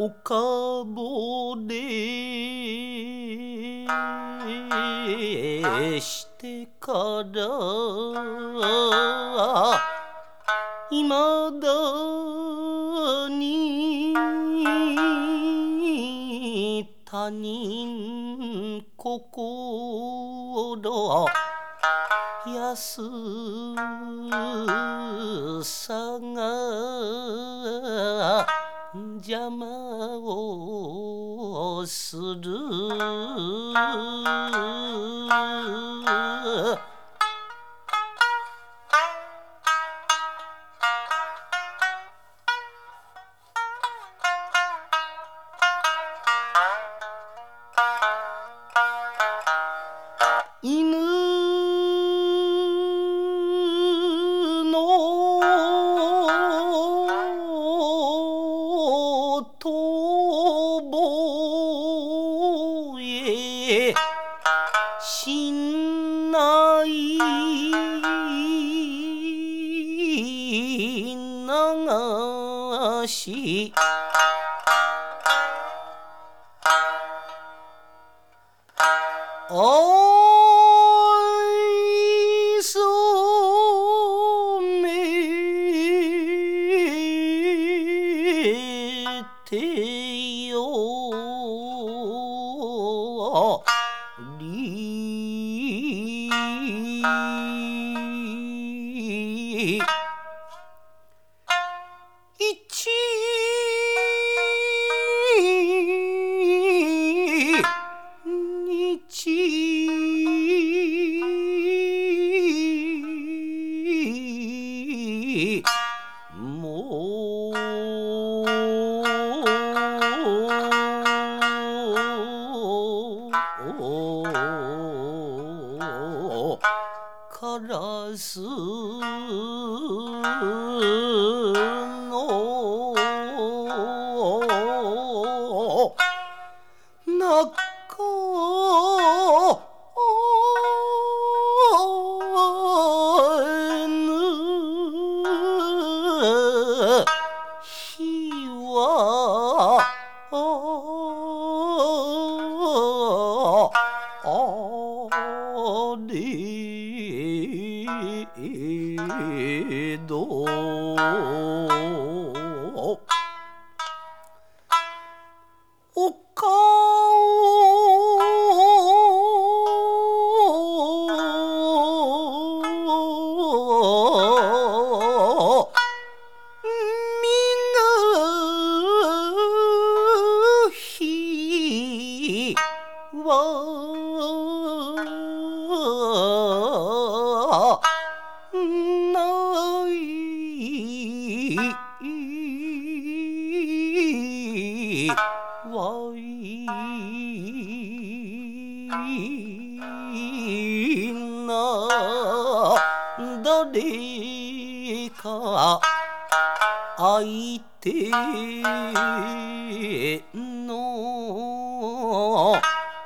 おかぼれしてからいまだに他人心安さが邪魔をする犬の遠吠えしない流し愛想めてより一日もカラスの中日はあれどお顔見ぬ日はないわいな誰か相手の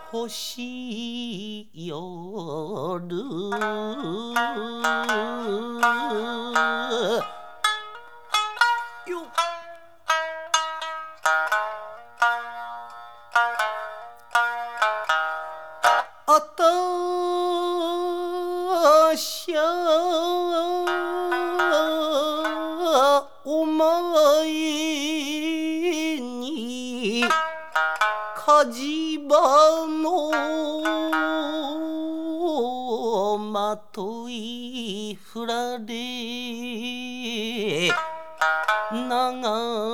星夜よあたしゃお前に火事場のまとい振られなが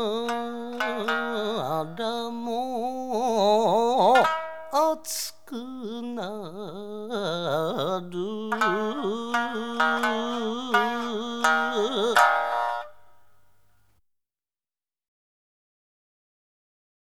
らも熱くなる